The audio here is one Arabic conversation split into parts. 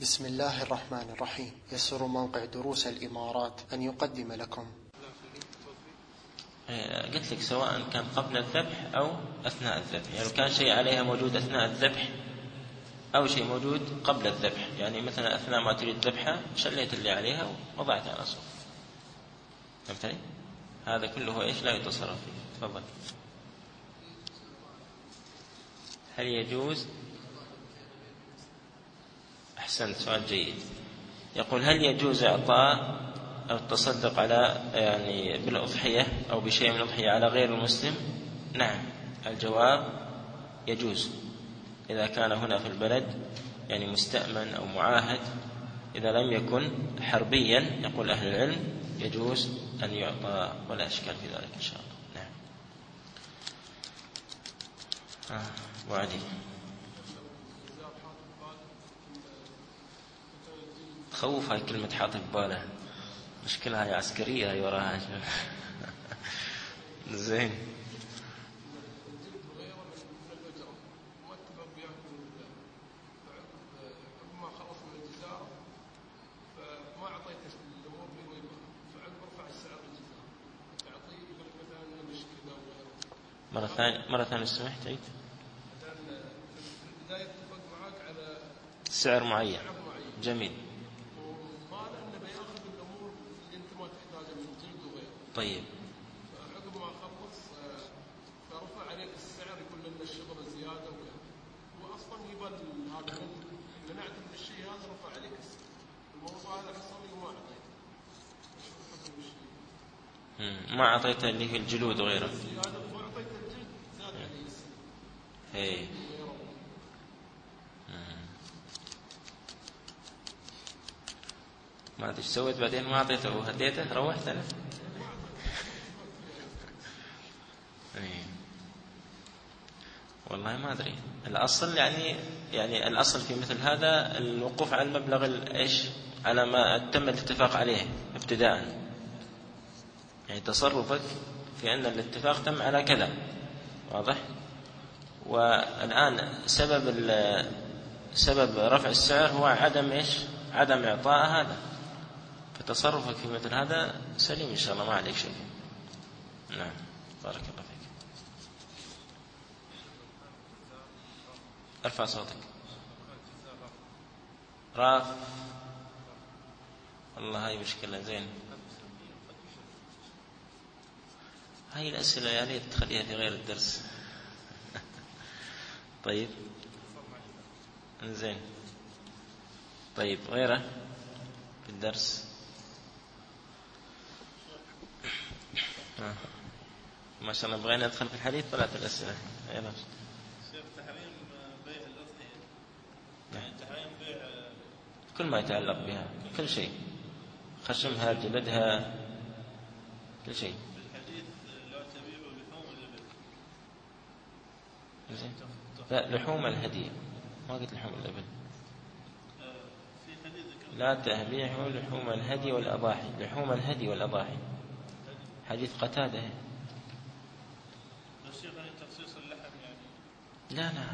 بسم الله الرحمن الرحيم. يسر موقع دروس الإمارات أن يقدم لكم. قلت لك سواء كان قبل الذبح أو أثناء الذبح، يعني كان شيء عليها موجود أثناء الذبح أو شيء موجود قبل الذبح، يعني مثلا أثناء ما تريد ذبحها شليت اللي عليها ووضعت على صوف. فهمتني؟ هذا كله إيش لا يتصرف فيه. تفضل. هل يجوز؟ أحسنت، سؤال جيد. يقول هل يجوز إعطاء أو التصدق على يعني بالأضحية أو بشيء من الأضحية على غير المسلم؟ نعم، الجواب يجوز إذا كان هنا في البلد يعني مستأمن أو معاهد. إذا لم يكن حربيا يقول أهل العلم يجوز أن يعطى ولا إشكال في ذلك إن شاء الله. نعم. وعدي تخوف هاي كلمة حاطب باله، مشكلة هاي عسكرية هاي وراها. زين. مرة ثانية سمحت عيد. سعر معين. جميل. طيب. فعقب ما خلص فرفع عليك السعر يقول لنا الشغل زياده هو اصلا يبى هذا منعت من الشيء هذا رفع عليك السعر. الموضوع هذا حصل لي وما اعطيته. ما اعطيته اللي هي الجلود وغيره. زياده ما اعطيته الجلد زاد عليه السعر. ايه. ما ادري ايش سويت بعدين، ما اعطيته وهديته روحت انا. والله ما أدري. الأصل يعني الأصل في مثل هذا الوقوف على المبلغ إيش على ما تم الاتفاق عليه ابتداء، يعني تصرفك في أن الاتفاق تم على كذا، واضح. والآن سبب رفع السعر هو عدم إعطاء هذا، فتصرفك في مثل هذا سليم إن شاء الله، ما عليك شيء. نعم، بارك الله فيك. ارفع صوتك. راف. والله هاي مشكلة. زين. هاي الأسئلة يا ريت تخليها في غير الدرس. طيب. زين. طيب غيره في الدرس. ما شاء الله بغينا ندخل في الحديث. طلعت الأسئلة. يلا. كل ما يتعلق بها، كل شيء، خشمها، جلدها، كل شيء. الحديث لا تبيعوا لحوم الإبل. لا، لحوم الهدي، ما قلت لحوم الإبل. لا تبيعوا لحوم الهدي والأضاحي. لحوم الهدي والأضاحي حديث قتادة. تخصيص اللحم يعني. لا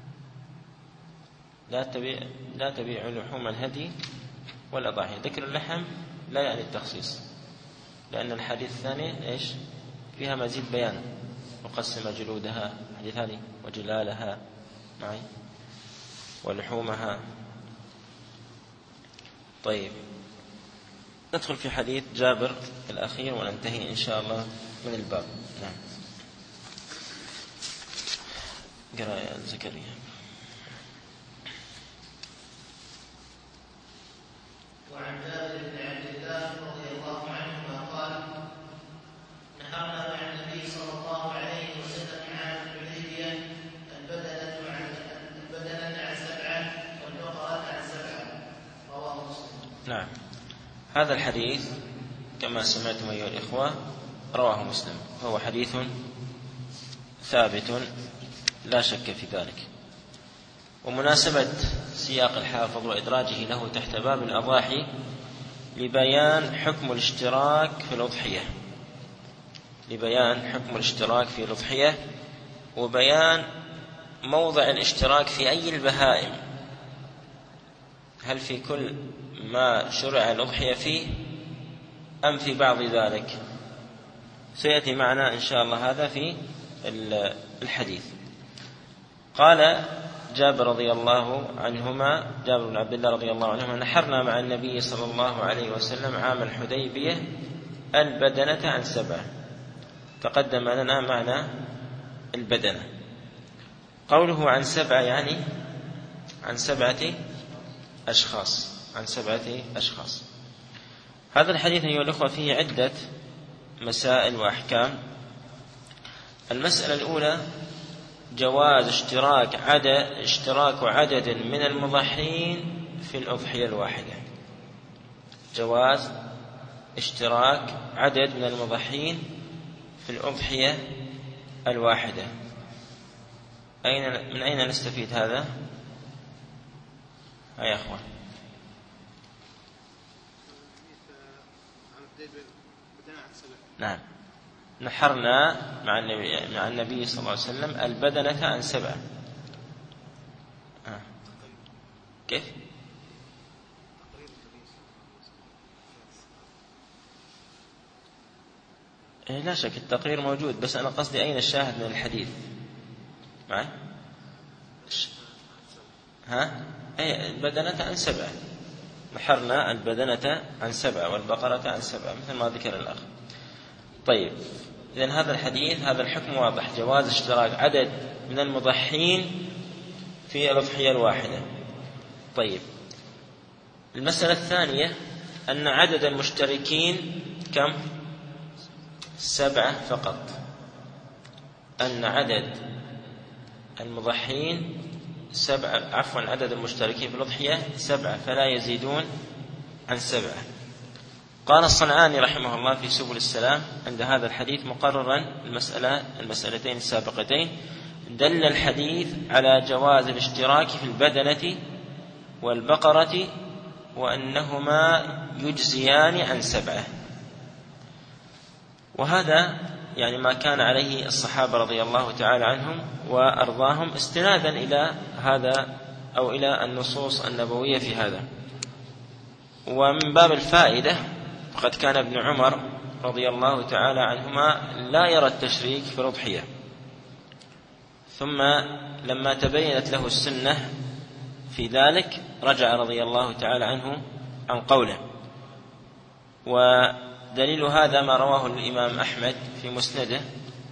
لا تبيع لحوم الهدي والأضاحي. ذكر اللحم لا يعني التخصيص، لأن الحديث الثاني إيش فيها مزيد بيان، وقسم جلودها، حديث هذه، وجلالها معي ولحومها. طيب ندخل في حديث جابر الأخير وننتهي إن شاء الله من الباب. نعم. قرأ يا زكريا. وعن جابر بن عبد الله رضي الله عنهما قال: نهرنا مع النبي صلى الله عليه وسلم عام الحديبية البدنة عن 7 والبقرة عن 7. رواه مسلم. نعم، هذا الحديث كما سمعتم أيها الإخوة رواه مسلم، فهو حديث ثابت لا شك في ذلك. ومناسبة سياق الحافظ وإدراجه له تحت باب الأضاحي لبيان حكم الاشتراك في الأضحية، وبيان موضع الاشتراك في أي البهائم، هل في كل ما شرع الأضحية فيه أم في بعض ذلك؟ سيأتي معنا إن شاء الله هذا في الحديث. قال جابر رضي الله عنهما، جابر بن عبد الله رضي الله عنهما: نحرنا مع النبي صلى الله عليه وسلم عام الحديبية البدنة عن 7. تقدم لنا معنى البدنة. قوله عن 7 يعني عن 7 أشخاص، عن 7 أشخاص. هذا الحديث أيها الأخوة فيه عدة مسائل وأحكام. المسألة الأولى جواز اشتراك عدد من المضحين في الأضحية الواحدة. جواز اشتراك عدد من المضحين في الأضحية الواحدة. من أين نستفيد هذا؟ يا أخوان، نعم، نحرنا مع النبي صلى الله عليه وسلم البدنة عن 7. كيف؟ لا شك التقرير موجود، بس أنا قصدي أين الشاهد من الحديث؟ معي؟ البدنة عن 7. نحرنا البدنة عن 7 والبقرة عن 7 مثل ما ذكر الأخ. طيب، إذن هذا الحديث هذا الحكم واضح، جواز اشتراك عدد من المضحين في الأضحية الواحدة. طيب، المسألة الثانية أن عدد المشتركين كم؟ 7 فقط. أن عدد المضحين 7، عدد المشتركين في الأضحية 7 فلا يزيدون عن 7. قال الصنعاني رحمه الله في سبل السلام عند هذا الحديث مقررا المسألتين السابقتين: دل الحديث على جواز الاشتراك في البدنة والبقرة وأنهما يجزيان عن 7. وهذا يعني ما كان عليه الصحابة رضي الله تعالى عنهم وأرضاهم استنادا إلى هذا أو إلى النصوص النبوية في هذا. ومن باب الفائدة فقد كان ابن عمر رضي الله تعالى عنهما لا يرى التشريك في الأضحية، ثم لما تبينت له السنة في ذلك رجع رضي الله تعالى عنه عن قوله. ودليل هذا ما رواه الإمام أحمد في مسنده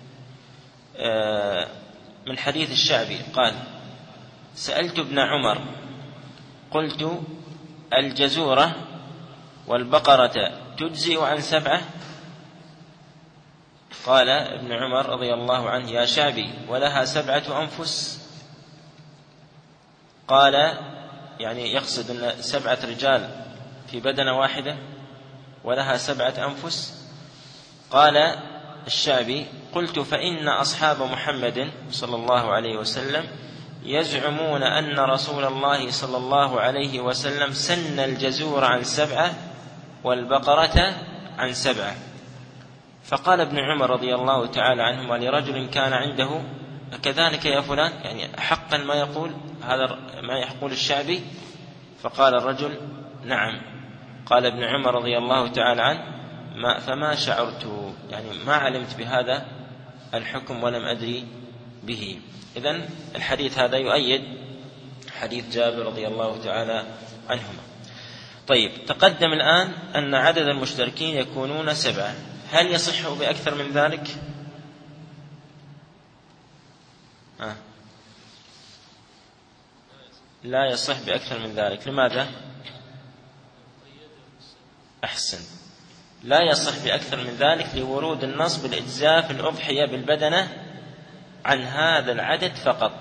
من حديث الشعبي قال: سألت ابن عمر قلت: الجزورة والبقرة تجزئ عن 7؟ قال ابن عمر رضي الله عنه: يا شعبي، ولها 7 أنفس؟ قال يعني يقصد أن 7 رجال في بدنة واحدة ولها 7 أنفس. قال الشعبي: قلت: فإن أصحاب محمد صلى الله عليه وسلم يزعمون أن رسول الله صلى الله عليه وسلم سن الجزور عن 7 والبقرة عن 7. فقال ابن عمر رضي الله تعالى عنهما لرجل كان عنده: كذلك يا فلان؟ يعني حقا ما يقول هذا ما يقول الشعبي؟ فقال الرجل: نعم. قال ابن عمر رضي الله تعالى عنه: فما شعرت، يعني ما علمت بهذا الحكم ولم أدري به. إذن الحديث هذا يؤيد حديث جابر رضي الله تعالى عنهما. طيب، تقدم الآن أن عدد المشتركين يكونون 7. هل يصح بأكثر من ذلك؟ لا يصح بأكثر من ذلك. لماذا؟ أحسن، لا يصح بأكثر من ذلك لورود النص بالإجزاء في الأضحية بالبدنة عن هذا العدد فقط.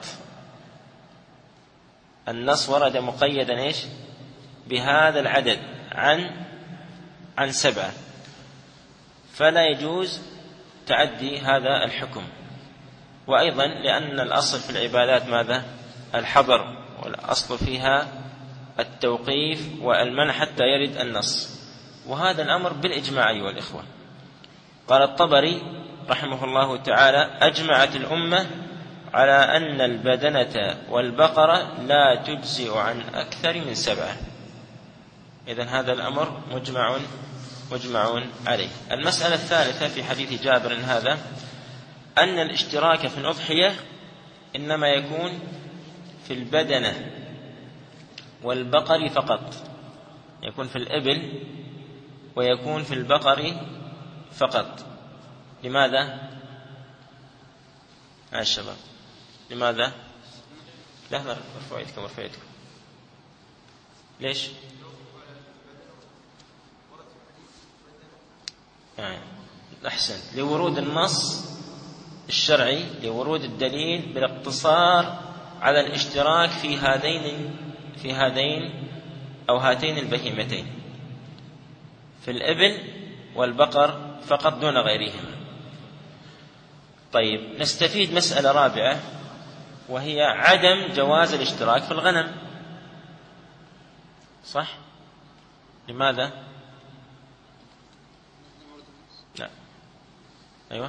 النص ورد مقيدا إيش؟ بهذا العدد عن 7، فلا يجوز تعدي هذا الحكم. وأيضا لأن الأصل في العبادات ماذا؟ الحظر، والأصل فيها التوقيف والمنع حتى يرد النص، وهذا الأمر بالإجماع أيها الإخوة. قال الطبري رحمه الله تعالى: أجمعت الأمة على أن البدنة والبقرة لا تجزئ عن أكثر من 7. إذن هذا الأمر مجمع عليه. المسألة الثالثة في حديث جابر هذا أن الاشتراك في الأضحية إنما يكون في البدنة والبقر فقط، يكون في الإبل ويكون في البقر فقط. لماذا؟ الشباب لماذا؟ لا ارفعوا يدكم. ليش؟ أحسن، لورود النص الشرعي، لورود الدليل بالاقتصار على الاشتراك في هذين أو هاتين البهيمتين، في الإبل والبقر فقط دون غيرهما. طيب، نستفيد مسألة رابعة وهي عدم جواز الاشتراك في الغنم. صح؟ لماذا؟ لا. أيوة.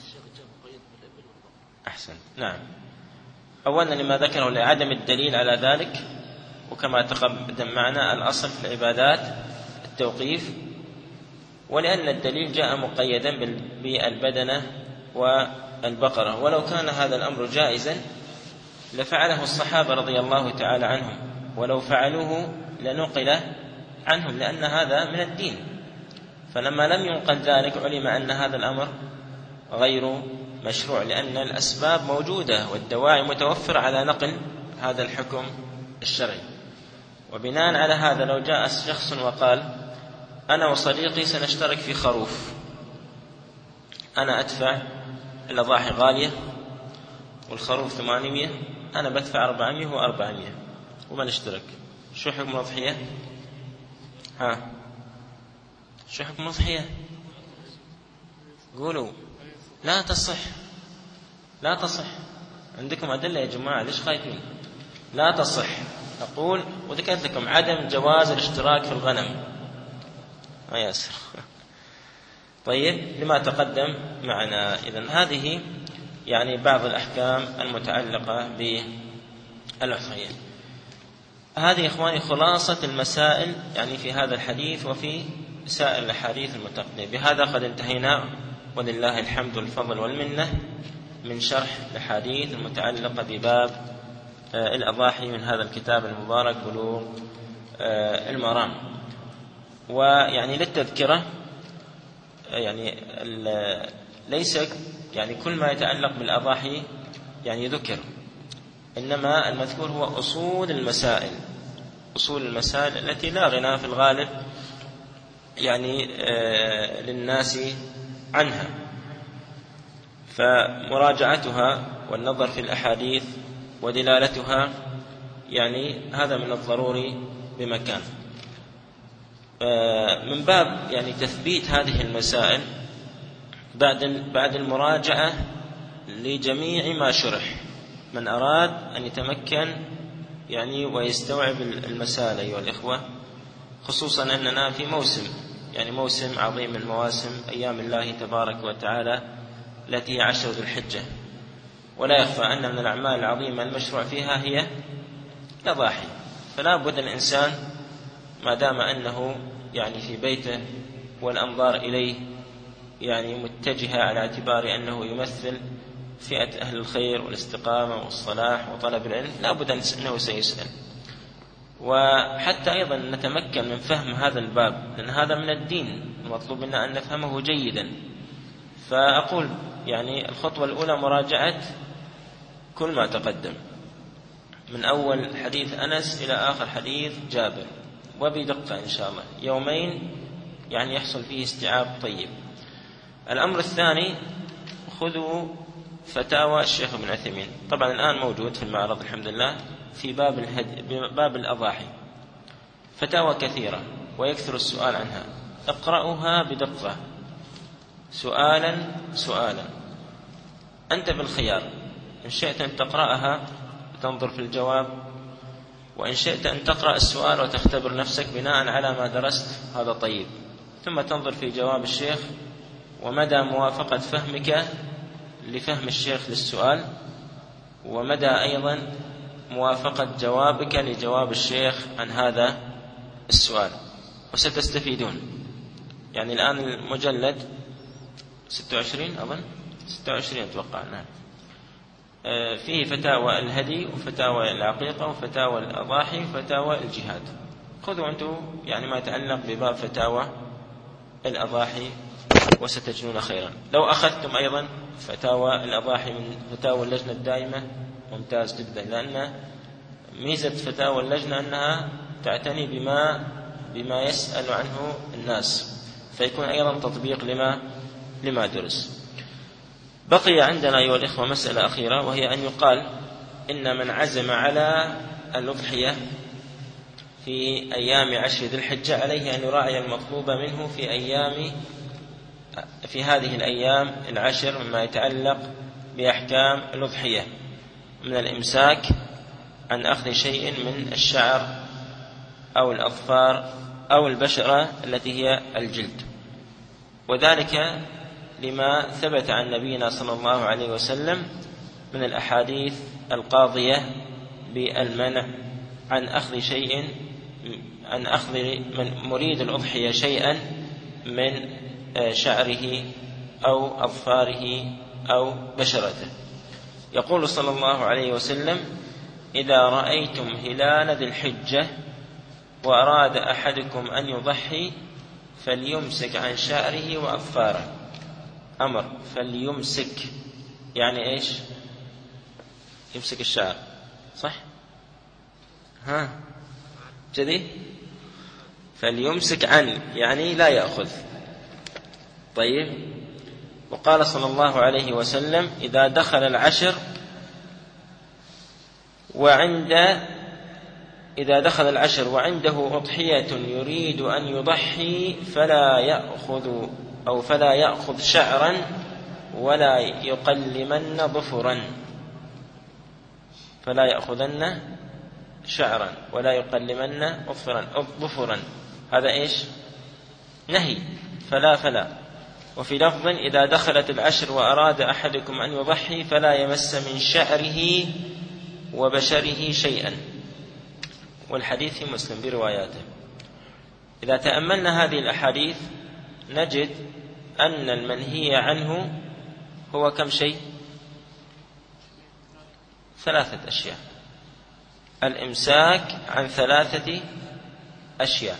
أحسن. نعم. أولا لما ذكره لعدم الدليل على ذلك، وكما تقدم معنا الأصل في العبادات التوقيف، ولأن الدليل جاء مقيدا بالبدنة والبقرة. ولو كان هذا الأمر جائزا لفعله الصحابة رضي الله تعالى عنهم، ولو فعلوه لنقل عنهم، لأن هذا من الدين. فلما لم ينقل ذلك علم أن هذا الأمر غير مشروع، لأن الأسباب موجودة والدواعي متوفرة على نقل هذا الحكم الشرعي. وبناء على هذا لو جاء شخص وقال أنا وصديقي سنشترك في خروف، أنا أدفع الأضاحي غالية والخروف 800، أنا بدفع 400 و400 وما نشترك، شو حكم الأضحية؟ شو حكم الأضحية؟ قولوا. لا تصح. عندكم أدلة يا جماعة، ليش خايفين؟ لا تصح. أقول وذكرت لكم عدم جواز الاشتراك في الغنم. ياسر. طيب، لما تقدم معنا. إذن هذه يعني بعض الأحكام المتعلقة بالأضحية. هذه إخواني خلاصة المسائل يعني في هذا الحديث وفي سائر الأحاديث المتقدمة. بهذا قد انتهينا ولله الحمد والفضل والمنة من شرح الأحاديث المتعلقة بباب الأضاحي من هذا الكتاب المبارك بلوغ المرام. ويعني للتذكرة، يعني ليس يعني كل ما يتعلق بالأضاحي يعني ذكر، إنما المذكور هو أصول المسائل التي لا غنى في الغالب يعني للناس عنها، فمراجعتها والنظر في الأحاديث ودلالتها يعني هذا من الضروري بمكان. من باب يعني تثبيت هذه المسائل بعد المراجعة لجميع ما شرح، من أراد أن يتمكن يعني ويستوعب المسائل أيها الإخوة، خصوصا أننا في موسم عظيم من مواسم أيام الله تبارك وتعالى التي هي 10 ذو الحجة، ولا يخفى أن من الأعمال العظيمة المشروع فيها هي الأضاحي. فلا بد الإنسان ما دام أنه يعني في بيته والأنظار إليه يعني متجهة على اعتبار أنه يمثل فئة أهل الخير والاستقامة والصلاح وطلب العلم، لا بد أنه سيسأل. وحتى أيضا نتمكن من فهم هذا الباب، لأن هذا من الدين المطلوب منا أن نفهمه جيدا. فأقول يعني الخطوة الأولى مراجعة كل ما تقدم من أول حديث أنس إلى آخر حديث جابر، وبدقة إن شاء الله، يومين يعني يحصل فيه استيعاب طيب. الأمر الثاني، خذوا فتاوى الشيخ ابن عثيمين، طبعا الآن موجود في المعرض الحمد لله، في باب الأضاحي فتاوى كثيرة ويكثر السؤال عنها، اقرأوها بدقة سؤالا، أنت بالخيار، إن شئت أن تقرأها وتنظر في الجواب، وإن شئت أن تقرأ السؤال وتختبر نفسك بناء على ما درست، هذا طيب، ثم تنظر في جواب الشيخ ومدى موافقة فهمك لفهم الشيخ للسؤال، ومدى أيضا موافقة جوابك لجواب الشيخ عن هذا السؤال. وستستفيدون. يعني الآن المجلد 26 أظن 26 أتوقع، نعم، فيه فتاوى الهدي وفتاوى العقيقة وفتاوى الأضاحي وفتاوى الجهاد. خذوا أنتم يعني ما يتعلق بباب فتاوى الأضاحي وستجنون خيرا. لو أخذتم أيضا فتاوى الأضاحي من فتاوى اللجنة الدائمة ممتاز جدا، لأن ميزة فتاوى اللجنة أنها تعتني بما يسأل عنه الناس، فيكون أيضا تطبيق لما درس. بقي عندنا أيها الإخوة مسألة أخيرة، وهي أن يقال إن من عزم على الأضحية في أيام 10 ذي الحجة عليه أن يراعي المطلوب منه في هذه الأيام 10 مما يتعلق بأحكام الأضحية، من الإمساك عن أخذ شيء من الشعر أو الأظفار أو البشرة التي هي الجلد، وذلك لما ثبت عن نبينا صلى الله عليه وسلم من الأحاديث القاضية بالمنع عن أخذ من مريد الأضحية شيئا من شعره أو أظفاره أو بشرته. يقول صلى الله عليه وسلم: إذا رأيتم هلال ذي الحجة وأراد أحدكم أن يضحي فليمسك عن شعره وأظفاره. أمر فليمسك، يعني إيش؟ يمسك الشعر، صح؟ جدي؟ فليمسك عن يعني لا يأخذ. طيب، وقال صلى الله عليه وسلم: إذا دخل 10 وعنده أضحية يريد أن يضحي فلا يأخذ شعرا ولا يقلمن ظفرا. فلا يأخذن شعرا ولا يقلمن ظفرا. هذا إيش؟ نهي. فلا. وفي لفظ: إذا دخلت 10 وأراد أحدكم أن يضحي فلا يمس من شعره وبشره شيئا. والحديث في مسلم برواياته. إذا تأملنا هذه الأحاديث نجد أن المنهي عنه هو كم شيء؟ 3 أشياء. الإمساك عن 3 أشياء: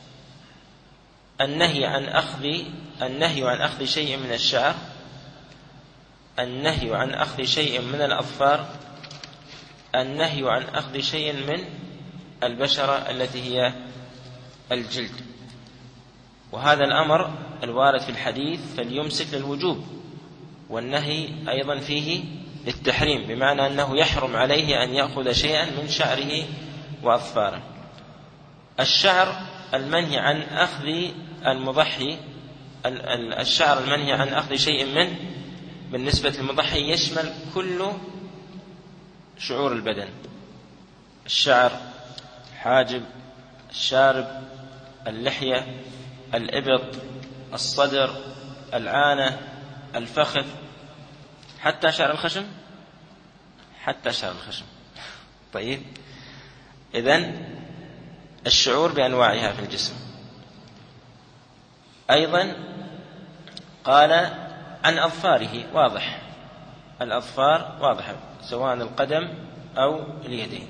النهي عن أخذ شيء من الشعر، النهي عن أخذ شيء من الأظفار، النهي عن أخذ شيء من البشرة التي هي الجلد. وهذا الأمر الوارد في الحديث فليمسك للوجوب، والنهي أيضا فيه للتحريم، بمعنى أنه يحرم عليه أن يأخذ شيئا من شعره وأظفاره. الشعر المنهي عن أخذ المضحي، الشعر المنهي عن أخذ شيء منه بالنسبة للمضحي يشمل كل شعور البدن: الشعر، الحاجب، الشارب، اللحية، الإبط، الصدر، العانة، الفخذ، حتى شعر الخشم. طيب، إذن الشعور بأنواعها في الجسم. أيضا قال عن أظفاره، واضح، الأظفار واضحة سواء القدم أو اليدين.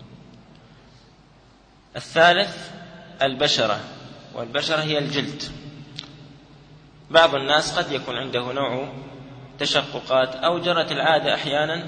الثالث البشرة، والبشرة هي الجلد. بعض الناس قد يكون عنده نوع تشققات أو جرت العادة أحيانا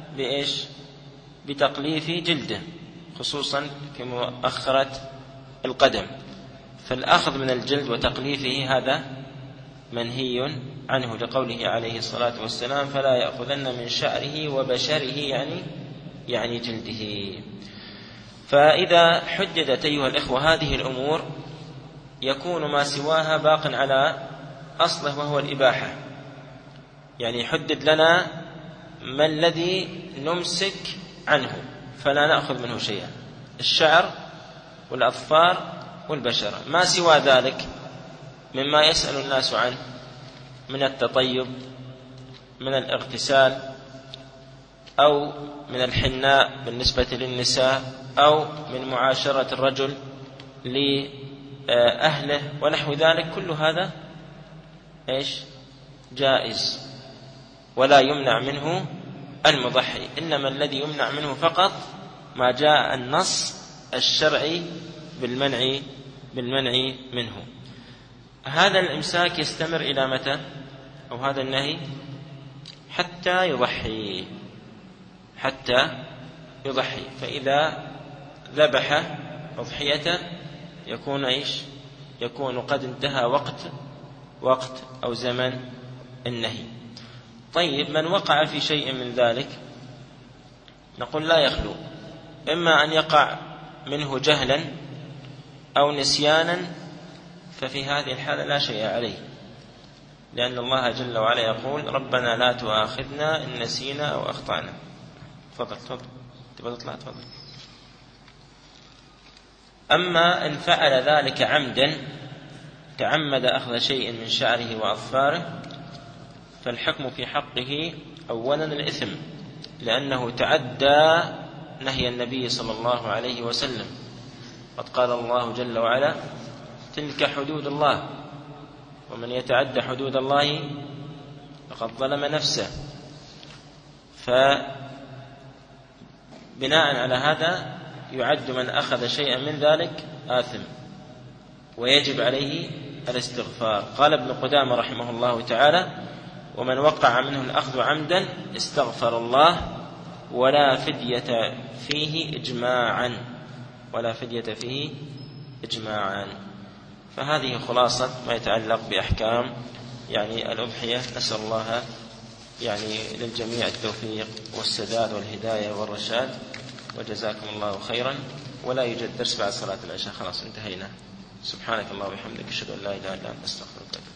بتقليف جلده، خصوصا في مؤخرة القدم، فالأخذ من الجلد وتقليفه هذا منهي عنه، لقوله عليه الصلاة والسلام: فلا يأخذن من شعره وبشره، يعني جلده. فإذا حددت أيها الإخوة هذه الأمور يكون ما سواها باق على أصله وهو الإباحة. يعني حدد لنا ما الذي نمسك عنه فلا نأخذ منه شيئا: الشعر والأظفار والبشرة. ما سوى ذلك مما يسأل الناس عنه من التطيب، من الاغتسال، أو من الحناء بالنسبة للنساء، أو من معاشرة الرجل أهله ونحو ذلك، كل هذا إيش؟ جائز ولا يمنع منه المضحي، إنما الذي يمنع منه فقط ما جاء النص الشرعي بالمنع منه. هذا الإمساك يستمر إلى متى؟ أو هذا النهي حتى يضحي. فإذا ذبح أضحيته يكون إيش؟ يكون قد انتهى وقت أو زمن النهي. طيب، من وقع في شيء من ذلك نقول لا يخلو، إما أن يقع منه جهلا أو نسيانا، ففي هذه الحالة لا شيء عليه، لأن الله جل وعلا يقول ربنا لا تؤاخذنا إن نسينا أو أخطأنا. تفضل تبغى تطلع، تفضل. أما إن فعل ذلك عمدا، تعمد أخذ شيء من شعره وأظفاره، فالحكم في حقه أولا الإثم، لأنه تعدى نهي النبي صلى الله عليه وسلم. قد قال الله جل وعلا تلك حدود الله ومن يتعد حدود الله فقد ظلم نفسه. فبناء على هذا يعد من أخذ شيئا من ذلك آثم ويجب عليه الاستغفار. قال ابن قدامة رحمه الله تعالى ومن وقع منه الأخذ عمدا استغفر الله ولا فدية فيه إجماعا. فهذه خلاصة ما يتعلق بأحكام الأضحية. نسأل الله للجميع التوفيق والسداد والهداية والرشاد، وجزاكم الله خيرا. ولا يوجد درس بعد صلاة العشاء، خلاص انتهينا. سبحانك الله وبحمدك، أشهد أن لا إله إلا أنت، أستغفرك.